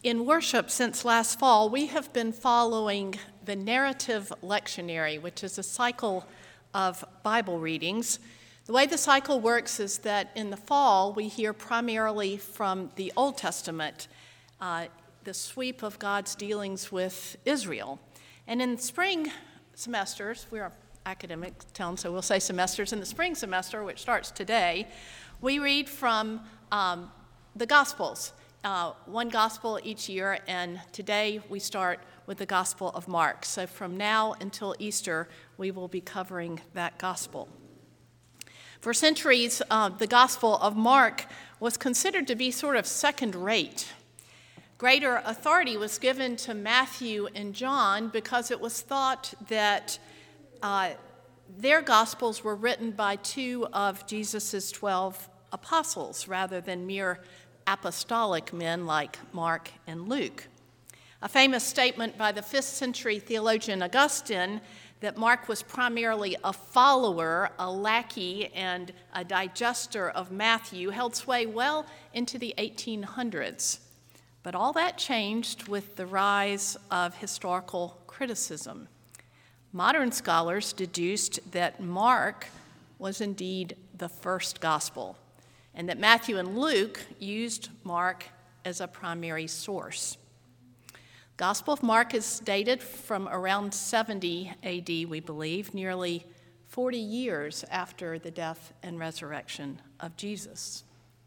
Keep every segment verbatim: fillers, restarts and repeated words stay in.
In worship since last fall, we have been following the narrative lectionary, which is a cycle of Bible readings. The way the cycle works is that in the fall, we hear primarily from the Old Testament, uh, the sweep of God's dealings with Israel. And in spring semesters, we're an academic town, so we'll say semesters. In the spring semester, which starts today, we read from um, the Gospels. Uh, one gospel each year, and today we start with the Gospel of Mark. So from now until Easter, we will be covering that gospel. For centuries, uh, the Gospel of Mark was considered to be sort of second-rate. Greater authority was given to Matthew and John because it was thought that uh, their Gospels were written by two of Jesus' twelve apostles rather than mere apostolic men like Mark and Luke. A famous statement by the fifth century theologian Augustine that Mark was primarily a follower, a lackey, and a digester of Matthew held sway well into the eighteen hundreds. But all that changed with the rise of historical criticism. Modern scholars deduced that Mark was indeed the first gospel, and that Matthew and Luke used Mark as a primary source. Gospel of Mark is dated from around seventy A D, we believe, nearly forty years after the death and resurrection of Jesus.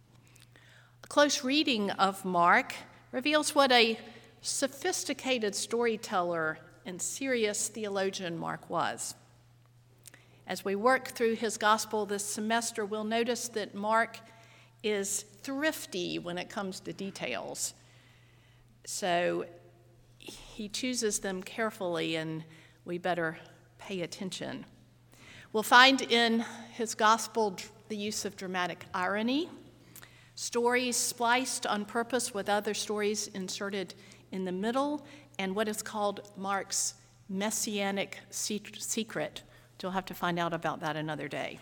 A close reading of Mark reveals what a sophisticated storyteller and serious theologian Mark was. As we work through his gospel this semester, we'll notice that Mark is thrifty when it comes to details. So he chooses them carefully, and we better pay attention. We'll find in his gospel the use of dramatic irony, stories spliced on purpose with other stories inserted in the middle, and what is called Mark's messianic secret. You'll have to find out about that another day.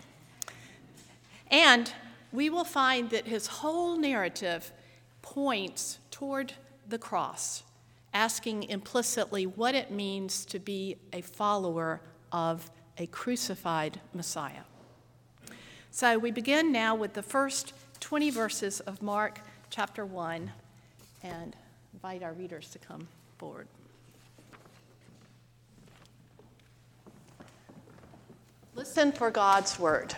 And we will find that his whole narrative points toward the cross, asking implicitly what it means to be a follower of a crucified Messiah. So we begin now with the first twenty verses of Mark chapter one, and invite our readers to come forward. Listen for God's word.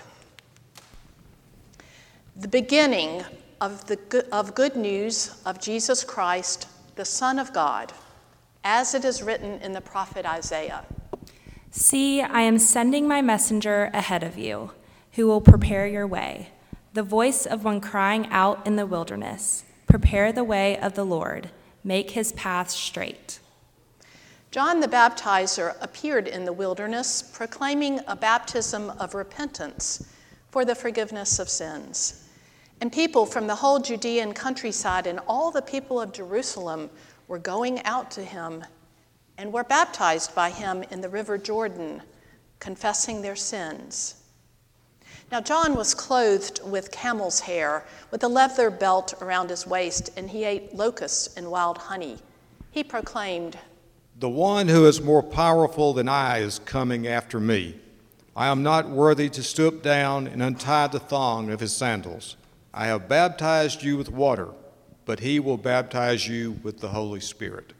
The beginning of the good, of good news of Jesus Christ, the Son of God, as it is written in the prophet Isaiah. See, I am sending my messenger ahead of you, who will prepare your way. The voice of one crying out in the wilderness, prepare the way of the Lord, make his path straight. John the Baptizer appeared in the wilderness, proclaiming a baptism of repentance for the forgiveness of sins. And people from the whole Judean countryside and all the people of Jerusalem were going out to him and were baptized by him in the river Jordan, confessing their sins. Now John was clothed with camel's hair, with a leather belt around his waist, and he ate locusts and wild honey. He proclaimed, "The one who is more powerful than I is coming after me. I am not worthy to stoop down and untie the thong of his sandals. I have baptized you with water, but he will baptize you with the Holy Spirit."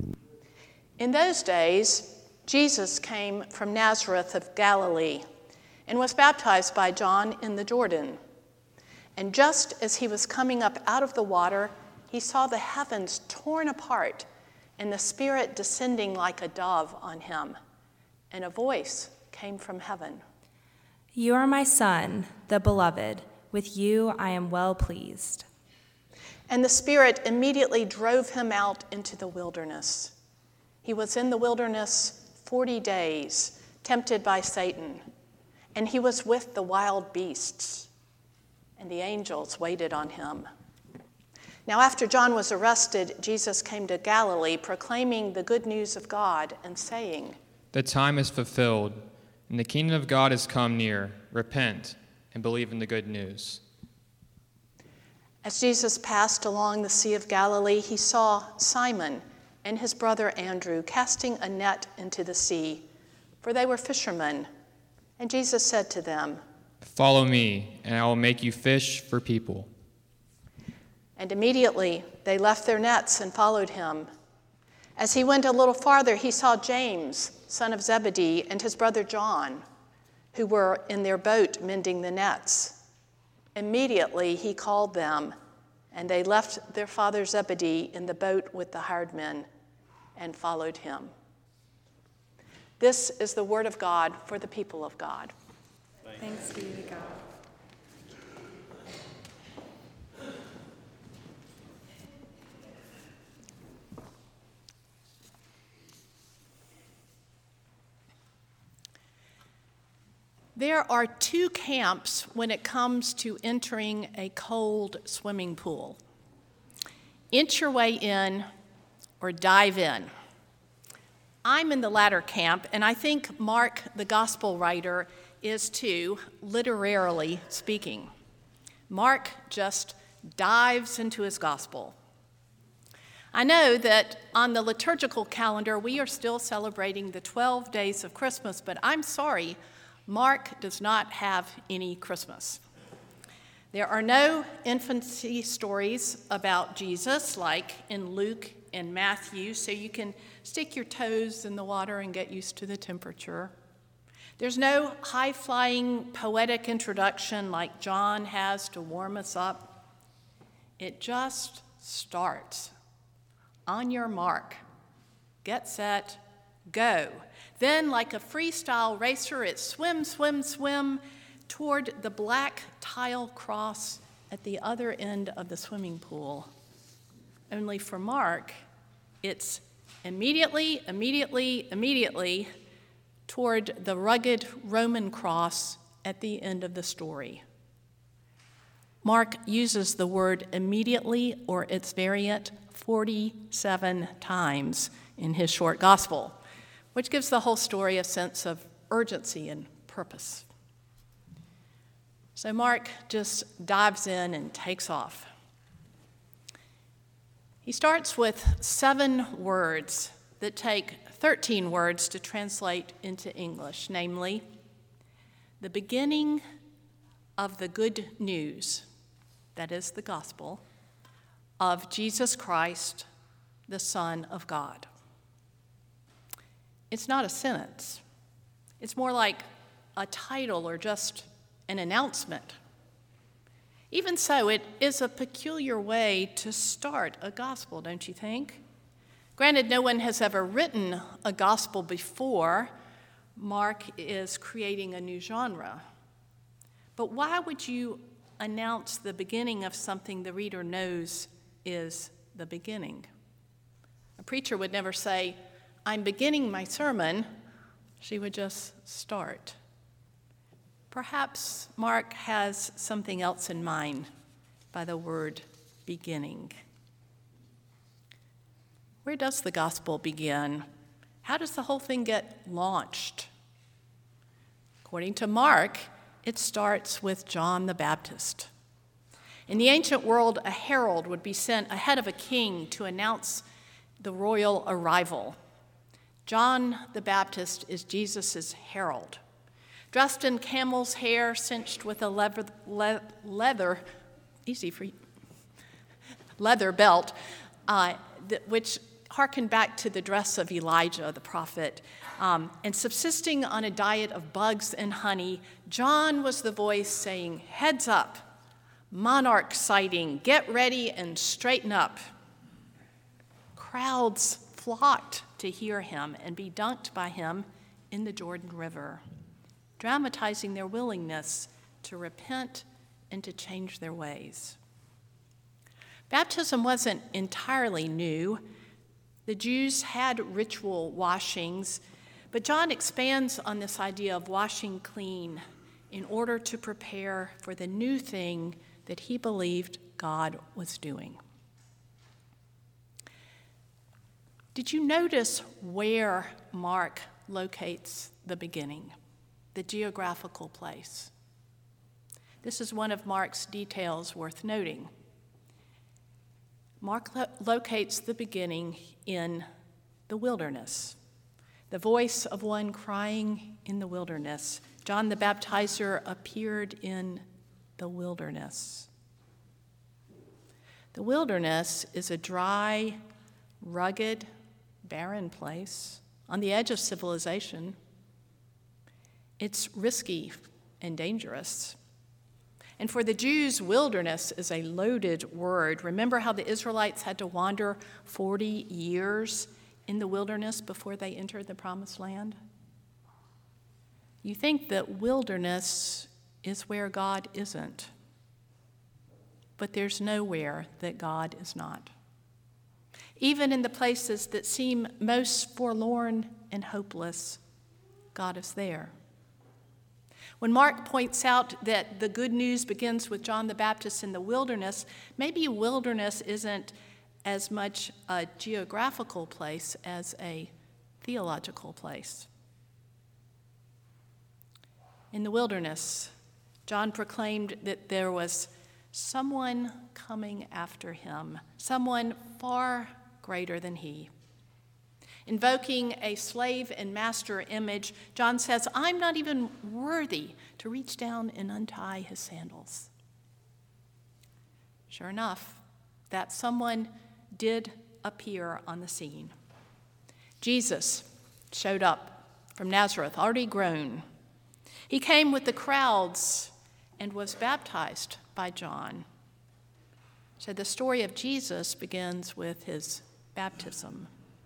In those days, Jesus came from Nazareth of Galilee and was baptized by John in the Jordan. And just as he was coming up out of the water, he saw the heavens torn apart and the Spirit descending like a dove on him. And a voice came from heaven. You are my Son, the beloved. With you I am well pleased. And the Spirit immediately drove him out into the wilderness. He was in the wilderness forty days, tempted by Satan, and he was with the wild beasts, and the angels waited on him. Now after John was arrested, Jesus came to Galilee, proclaiming the good news of God and saying, "The time is fulfilled, and the kingdom of God has come near. Repent and believe in the good news." As Jesus passed along the Sea of Galilee, he saw Simon and his brother Andrew casting a net into the sea, for they were fishermen. And Jesus said to them, "Follow me, and I will make you fish for people." And immediately they left their nets and followed him. As he went a little farther, he saw James, son of Zebedee, and his brother John, who were in their boat mending the nets. Immediately he called them, and they left their father Zebedee in the boat with the hired men and followed him. This is the word of God for the people of God. Thanks be to God. There are two camps when it comes to entering a cold swimming pool. Inch your way in or dive in. I'm in the latter camp, and I think Mark, the gospel writer, is too, literarily speaking. Mark just dives into his gospel. I know that on the liturgical calendar, we are still celebrating the twelve days of Christmas, but I'm sorry, Mark does not have any Christmas. There are no infancy stories about Jesus like in Luke and Matthew, so you can stick your toes in the water and get used to the temperature. There's no high-flying poetic introduction like John has to warm us up. It just starts. On your mark, get set, go. Then, like a freestyle racer, it swim, swim, swim toward the black tile cross at the other end of the swimming pool. Only for Mark, it's immediately, immediately, immediately toward the rugged Roman cross at the end of the story. Mark uses the word immediately or its variant forty-seven times in his short gospel, which gives the whole story a sense of urgency and purpose. So Mark just dives in and takes off. He starts with seven words that take thirteen words to translate into English, namely, the beginning of the good news, that is the gospel, of Jesus Christ, the Son of God. It's not a sentence. It's more like a title or just an announcement. Even so, it is a peculiar way to start a gospel, don't you think? Granted, no one has ever written a gospel before. Mark is creating a new genre. But why would you announce the beginning of something the reader knows is the beginning? A preacher would never say, "I'm beginning my sermon." She would just start. Perhaps Mark has something else in mind by the word beginning. Where does the gospel begin? How does the whole thing get launched? According to Mark, it starts with John the Baptist. In the ancient world, a herald would be sent ahead of a king to announce the royal arrival. John the Baptist is Jesus' herald. Dressed in camel's hair, cinched with a leather, le- leather easy for you, leather belt, uh, th- which harkened back to the dress of Elijah, the prophet. Um, and subsisting on a diet of bugs and honey, John was the voice saying, "Heads up, monarch sighting, get ready and straighten up." Crowds flocked to hear him and be dunked by him in the Jordan River, dramatizing their willingness to repent and to change their ways. Baptism wasn't entirely new. The Jews had ritual washings, but John expands on this idea of washing clean in order to prepare for the new thing that he believed God was doing. Did you notice where Mark locates the beginning, the geographical place? This is one of Mark's details worth noting. Mark lo- locates the beginning in the wilderness, the voice of one crying in the wilderness. John the Baptizer appeared in the wilderness. The wilderness is a dry, rugged, barren place on the edge of civilization. It's risky and dangerous. And for the Jews, wilderness is a loaded word. Remember how the Israelites had to wander forty years in the wilderness before they entered the Promised Land? You think that wilderness is where God isn't, but there's nowhere that God is not. Even in the places that seem most forlorn and hopeless, God is there. When Mark points out that the good news begins with John the Baptist in the wilderness, maybe wilderness isn't as much a geographical place as a theological place. In the wilderness, John proclaimed that there was someone coming after him, someone far greater than he. Invoking a slave and master image, John says, I'm not even worthy to reach down and untie his sandals. Sure enough, that someone did appear on the scene. Jesus showed up from Nazareth, already grown. He came with the crowds and was baptized by John. So the story of Jesus begins with his baptism.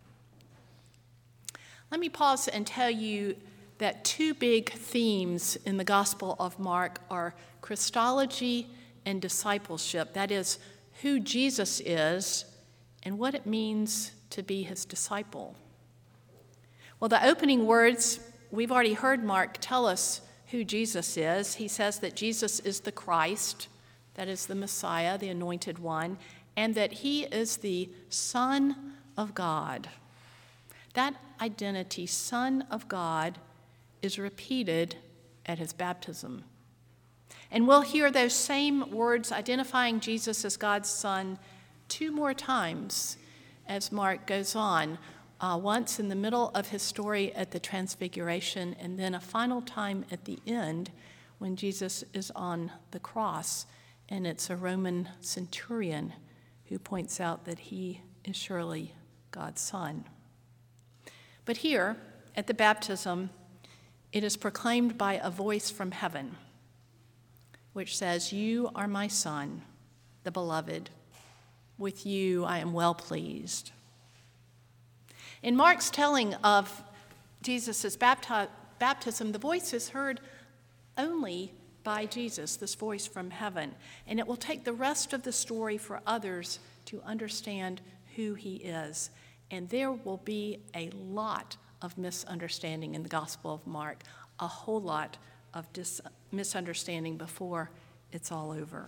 Let me pause and tell you that two big themes in the Gospel of Mark are Christology and discipleship. That is, who Jesus is and what it means to be his disciple. Well, the opening words, we've already heard Mark tell us who Jesus is. He says that Jesus is the Christ, that is the Messiah, the anointed one, and that he is the Son of God. That identity, Son of God, is repeated at his baptism. And we'll hear those same words identifying Jesus as God's Son two more times as Mark goes on, uh, once in the middle of his story at the Transfiguration, and then a final time at the end when Jesus is on the cross, and it's a Roman centurion who points out that he is surely God's Son. But here, at the baptism, it is proclaimed by a voice from heaven, which says, "You are my Son, the beloved. With you I am well pleased." In Mark's telling of Jesus' bapti- baptism, the voice is heard only by Jesus, this voice from heaven. And it will take the rest of the story for others to understand who he is. And there will be a lot of misunderstanding in the Gospel of Mark, a whole lot of dis- misunderstanding before it's all over.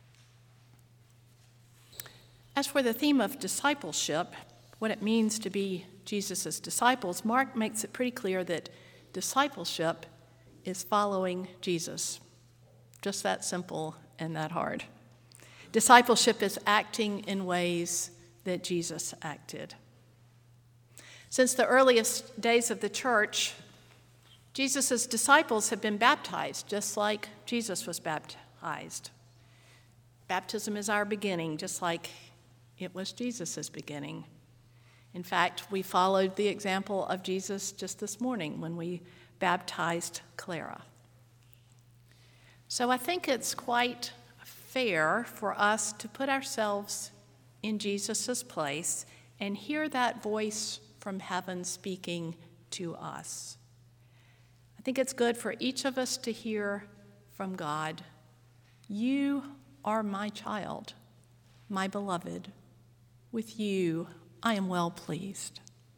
As for the theme of discipleship, what it means to be Jesus' disciples, Mark makes it pretty clear that discipleship is following Jesus. Just that simple and that hard. Discipleship is acting in ways that Jesus acted. Since the earliest days of the church, Jesus' disciples have been baptized, just like Jesus was baptized. Baptism is our beginning, just like it was Jesus' beginning. In fact, we followed the example of Jesus just this morning when we baptized Clara. So I think it's quite fair for us to put ourselves in Jesus' place and hear that voice from heaven speaking to us. I think it's good for each of us to hear from God, "You are my child, my beloved. With you I am well pleased."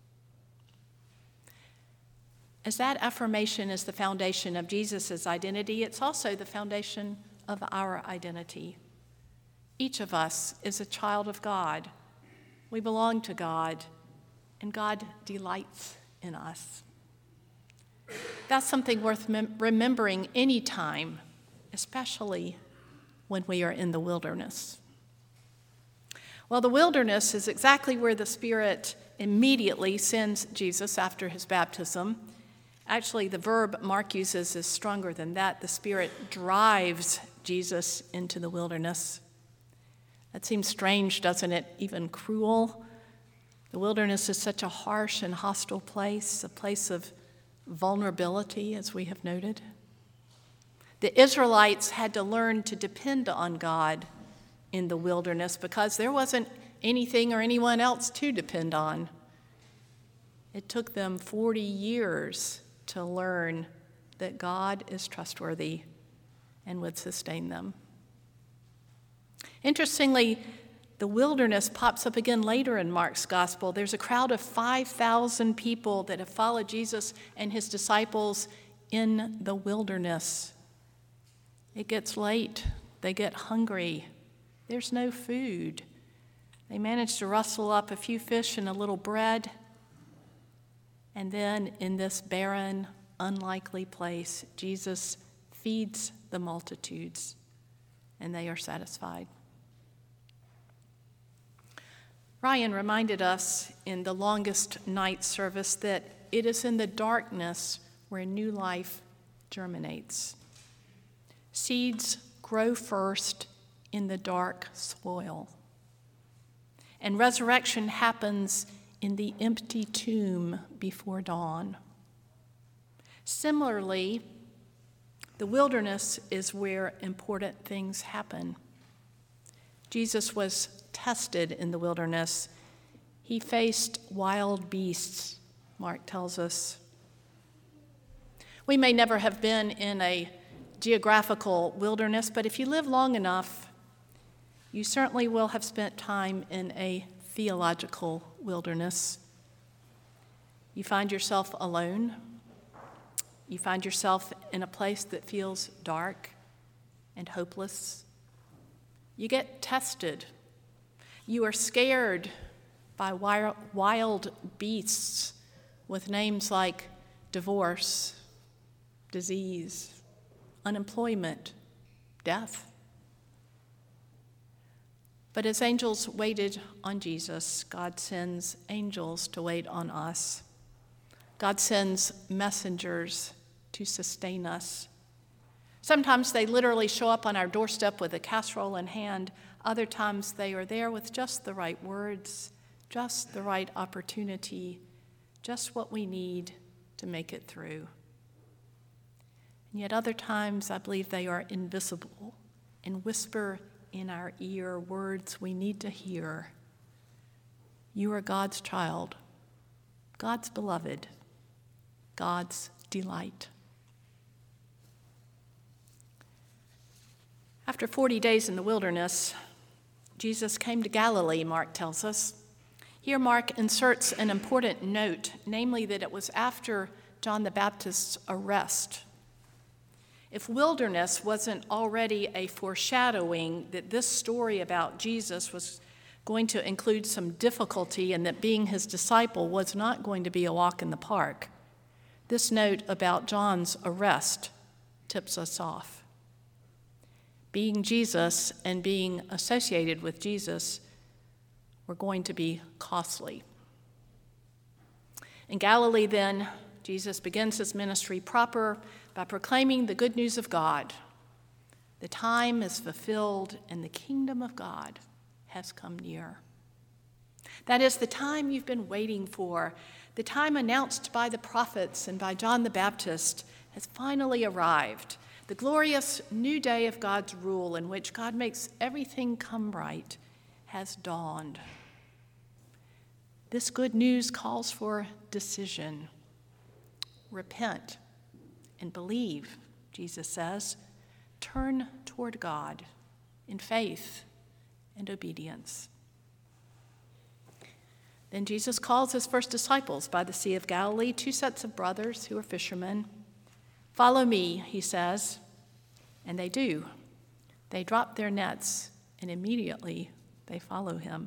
As that affirmation is the foundation of Jesus' identity, it's also the foundation of our identity. Each of us is a child of God. We belong to God, and God delights in us. That's something worth mem- remembering any time, especially when we are in the wilderness. Well, the wilderness is exactly where the Spirit immediately sends Jesus after his baptism. Actually, the verb Mark uses is stronger than that. The Spirit drives Jesus into the wilderness. That seems strange, doesn't it? Even cruel. The wilderness is such a harsh and hostile place, a place of vulnerability, as we have noted. The Israelites had to learn to depend on God in the wilderness because there wasn't anything or anyone else to depend on. It took them forty years to learn that God is trustworthy and would sustain them. Interestingly, the wilderness pops up again later in Mark's gospel. There's a crowd of five thousand people that have followed Jesus and his disciples in the wilderness. It gets late. They get hungry. There's no food. They manage to rustle up a few fish and a little bread. And then in this barren, unlikely place, Jesus feeds the multitudes, and they are satisfied. Ryan reminded us in the longest night service that it is in the darkness where new life germinates. Seeds grow first in the dark soil, and resurrection happens in the empty tomb before dawn. Similarly, the wilderness is where important things happen. Jesus was tested in the wilderness. He faced wild beasts, Mark tells us. We may never have been in a geographical wilderness, but if you live long enough, you certainly will have spent time in a theological wilderness. You find yourself alone. You find yourself in a place that feels dark and hopeless. You get tested. You are scared by wild beasts with names like divorce, disease, unemployment, death. But as angels waited on Jesus, God sends angels to wait on us. God sends messengers to sustain us. Sometimes they literally show up on our doorstep with a casserole in hand. Other times they are there with just the right words, just the right opportunity, just what we need to make it through. And yet other times I believe they are invisible and whisper in our ear words we need to hear. You are God's child, God's beloved, God's delight. After forty days in the wilderness, Jesus came to Galilee, Mark tells us. Here Mark inserts an important note, namely that it was after John the Baptist's arrest. If wilderness wasn't already a foreshadowing that this story about Jesus was going to include some difficulty and that being his disciple was not going to be a walk in the park, this note about John's arrest tips us off. Being Jesus and being associated with Jesus were going to be costly. In Galilee, then, Jesus begins his ministry proper by proclaiming the good news of God. The time is fulfilled and the kingdom of God has come near. That is the time you've been waiting for. The time announced by the prophets and by John the Baptist has finally arrived. The glorious new day of God's rule in which God makes everything come right has dawned. This good news calls for decision. Repent and believe, Jesus says. Turn toward God in faith and obedience. Then Jesus calls his first disciples by the Sea of Galilee, two sets of brothers who are fishermen. Follow me, he says, and they do. They drop their nets, and immediately they follow him.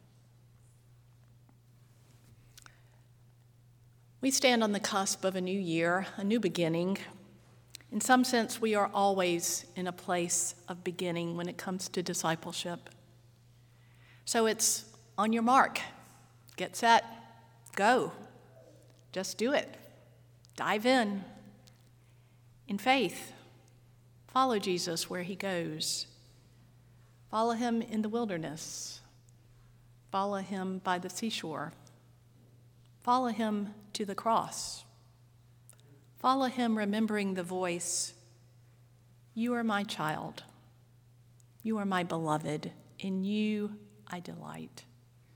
We stand on the cusp of a new year, a new beginning. In some sense, we are always in a place of beginning when it comes to discipleship. So it's on your mark, get set, go. Just do it. Dive in. In faith, follow Jesus where he goes. Follow him in the wilderness. Follow him by the seashore. Follow him to the cross. Follow him remembering the voice, "You are my child. You are my beloved. In you I delight."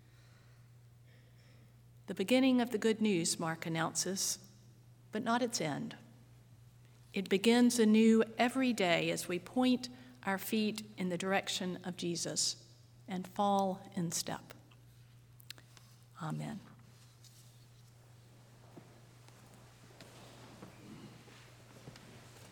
The beginning of the good news, Mark announces, but not its end. It begins anew every day as we point our feet in the direction of Jesus and fall in step. Amen.